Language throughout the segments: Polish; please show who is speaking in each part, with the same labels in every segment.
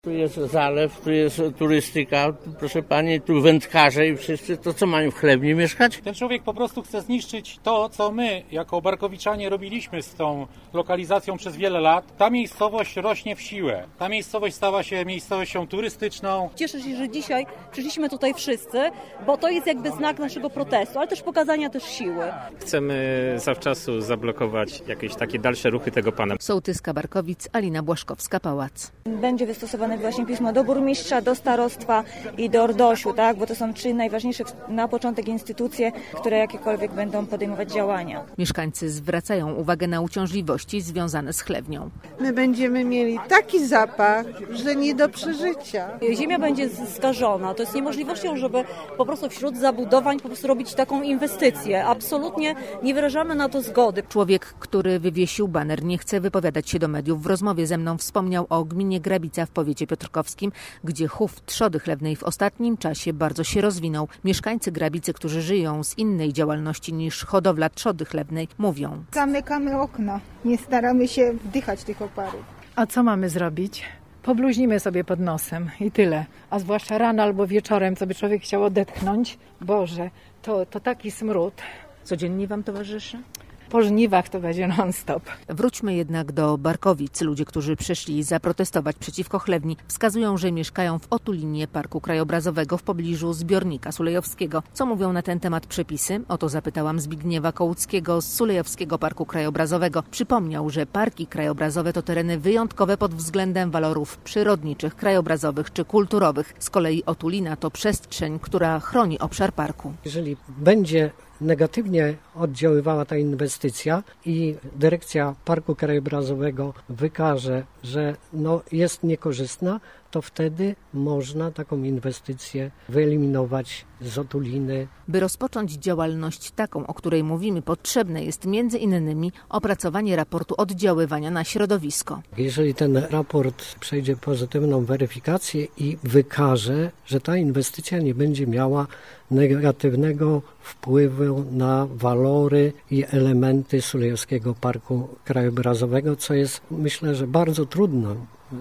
Speaker 1: Tu jest zalew, tu jest turystyka, proszę pani, tu wędkarze i wszyscy, to co mają w Chlewni mieszkać?
Speaker 2: Ten człowiek po prostu chce zniszczyć to, co my jako barkowiczanie robiliśmy z tą lokalizacją przez wiele lat. Ta miejscowość rośnie w siłę. Ta miejscowość stała się miejscowością turystyczną.
Speaker 3: Cieszę się, że dzisiaj przyszliśmy tutaj wszyscy, bo to jest jakby znak naszego protestu, ale też pokazania też siły.
Speaker 4: Chcemy zawczasu zablokować jakieś takie dalsze ruchy tego pana.
Speaker 5: Sołtyska Barkowic Alina Błaszkowska-Pałac.
Speaker 3: Będzie wystosowane właśnie pismo do burmistrza, do starostwa i do RDOŚ-u, tak? Bo to są 3 najważniejsze na początek instytucje, które jakiekolwiek będą podejmować działania.
Speaker 5: Mieszkańcy zwracają uwagę na uciążliwości związane z chlewnią.
Speaker 6: My będziemy mieli taki zapach, że nie do przeżycia.
Speaker 3: Ziemia będzie skażona. To jest niemożliwością, żeby po prostu wśród zabudowań po prostu robić taką inwestycję. Absolutnie nie wyrażamy na to zgody.
Speaker 5: Człowiek, który wywiesił baner, nie chce wypowiadać się do mediów. W rozmowie ze mną wspomniał o gminie Grabica w powiecie piotrkowskim, gdzie chów trzody chlewnej w ostatnim czasie bardzo się rozwinął. Mieszkańcy Grabicy, którzy żyją z innej działalności niż hodowla trzody chlewnej, mówią:
Speaker 6: Zamykamy okna, nie staramy się wdychać tych oparów.
Speaker 7: A co mamy zrobić? Pobluźnimy sobie pod nosem i tyle. A zwłaszcza rano albo wieczorem, co by człowiek chciał odetchnąć. Boże, to taki smród.
Speaker 5: Codziennie wam towarzyszy?
Speaker 7: Po żniwach to będzie non-stop.
Speaker 5: Wróćmy jednak do Barkowic. Ludzie, którzy przyszli zaprotestować przeciwko chlewni, wskazują, że mieszkają w otulinie Parku Krajobrazowego w pobliżu zbiornika sulejowskiego. Co mówią na ten temat przepisy? O to zapytałam Zbigniewa Kołuckiego z Sulejowskiego Parku Krajobrazowego. Przypomniał, że parki krajobrazowe to tereny wyjątkowe pod względem walorów przyrodniczych, krajobrazowych czy kulturowych. Z kolei otulina to przestrzeń, która chroni obszar parku.
Speaker 8: Jeżeli będzie negatywnie oddziaływała ta inwestycja i dyrekcja Parku Krajobrazowego wykaże, że jest niekorzystna, to wtedy można taką inwestycję wyeliminować z otuliny.
Speaker 5: By rozpocząć działalność taką, o której mówimy, potrzebne jest między innymi opracowanie raportu oddziaływania na środowisko.
Speaker 8: Jeżeli ten raport przejdzie pozytywną weryfikację i wykaże, że ta inwestycja nie będzie miała negatywnego wpływu na walory i elementy Sulejowskiego Parku Krajobrazowego, co jest, myślę, że bardzo trudną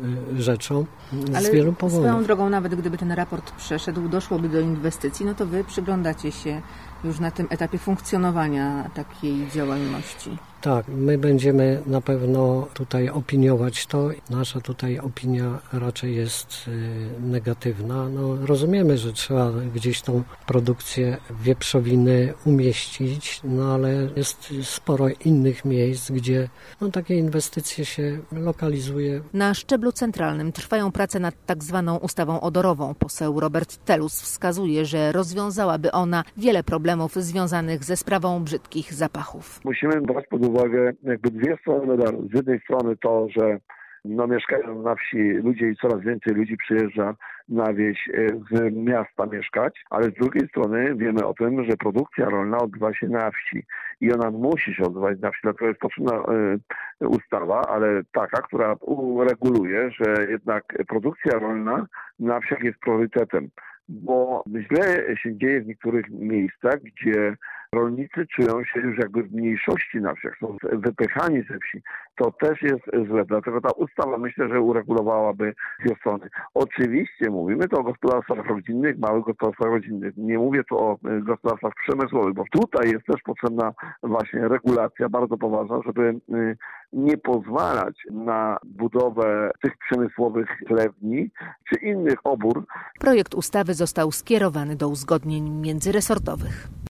Speaker 8: rzeczą z wielu powodów.
Speaker 5: Swoją drogą, nawet gdyby ten raport przeszedł, doszłoby do inwestycji, to wy przyglądacie się już na tym etapie funkcjonowania takiej działalności.
Speaker 8: Tak, my będziemy na pewno tutaj opiniować to. Nasza tutaj opinia raczej jest negatywna. Rozumiemy, że trzeba gdzieś tą produkcję wieprzowiny umieścić, ale jest sporo innych miejsc, gdzie takie inwestycje się lokalizuje.
Speaker 5: Na szczeblu centralnym trwają prace nad tak zwaną ustawą odorową. Poseł Robert Telus wskazuje, że rozwiązałaby ona wiele problemów związanych ze sprawą brzydkich zapachów.
Speaker 9: Musimy brać pod uwagę jakby dwie strony medalu. Z jednej strony to, że mieszkają na wsi ludzie i coraz więcej ludzi przyjeżdża na wieś z miasta mieszkać, ale z drugiej strony wiemy o tym, że produkcja rolna odbywa się na wsi i ona musi się odbywać na wsi, dlatego jest potrzebna ustawa, ale taka, która ureguluje, że jednak produkcja rolna na wsiach jest priorytetem, bo źle się dzieje w niektórych miejscach, gdzie rolnicy czują się już jakby w mniejszości na wsiach, są wypychani ze wsi. To też jest złe, dlatego ta ustawa myślę, że uregulowałaby dwie strony. Oczywiście mówimy tu o gospodarstwach rodzinnych, małych gospodarstwach rodzinnych. Nie mówię tu o gospodarstwach przemysłowych, bo tutaj jest też potrzebna właśnie regulacja bardzo poważna, żeby nie pozwalać na budowę tych przemysłowych chlewni czy innych obór.
Speaker 5: Projekt ustawy został skierowany do uzgodnień międzyresortowych.